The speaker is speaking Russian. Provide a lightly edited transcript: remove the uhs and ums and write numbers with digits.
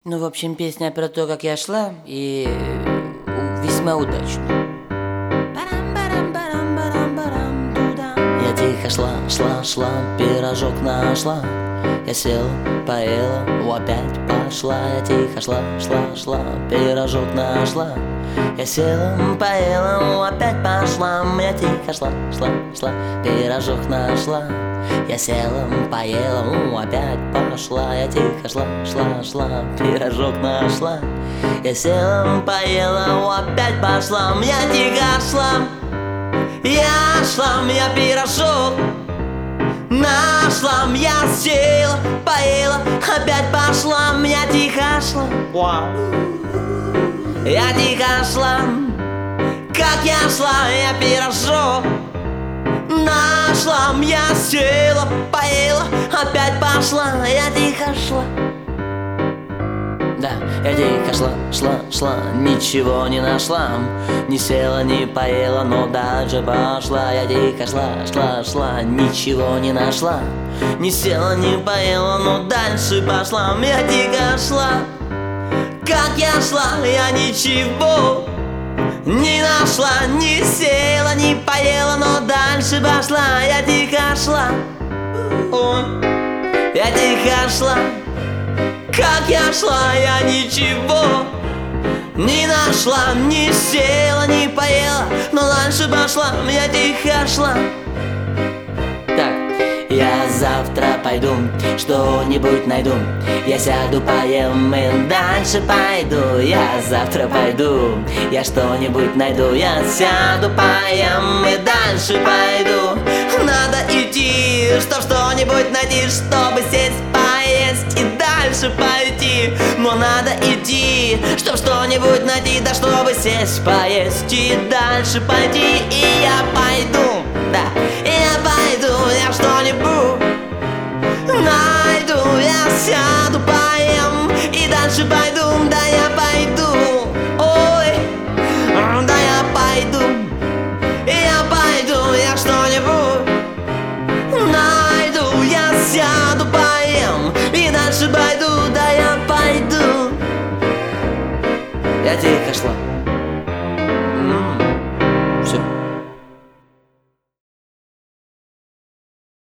Ну, в общем, песня про то, как я шла, и весьма удачно. Я тихо шла, пирожок нашла. Я села, поела, опять пошла. Я тихо шла, пирожок нашла. Я села, поела, опять пошла. Я тихо шла, пирожок нашла. Я села, поела, опять пошла. Я тихо шла, пирожок нашла. Я села, поела, опять пошла. Я тихо шла, я пирожок нашла. Я села, поела, опять пошла. Я тихо шла, я тихо шла. Как я шла, я пирожок нашла. Я села, поела, опять пошла. Я тихо шла. Да, я тихо шла, ничего не нашла. Не села, не поела, но дальше пошла. Я тихо шла, ничего не нашла. Не села, не поела, но дальше пошла. Я тихо шла. Как я шла, я ничего не нашла. Не села, не поела, но дальше пошла. Я тихо шла. Я тихо шла. Как я шла, я ничего не нашла. Не села, не поела, но дальше пошла. Я тихо шла. Так, я завтра пойду, что-нибудь найду. Я сяду, поем и дальше пойду. Я завтра пойду, я что-нибудь найду. Я сяду, поем и дальше пойду. Надо идти, чтоб что-нибудь найти, чтобы сесть, поесть и дальше пойти. Но надо идти, чтоб что-нибудь найти, да чтобы сесть, поесть и дальше пойти. И я пойду, да, я пойду, я что-нибудь найду. Я сяду, поем и дальше пойду, да я пойду. Ой, да я пойду, я что-нибудь найду. Я сяду, поем и дальше пойду.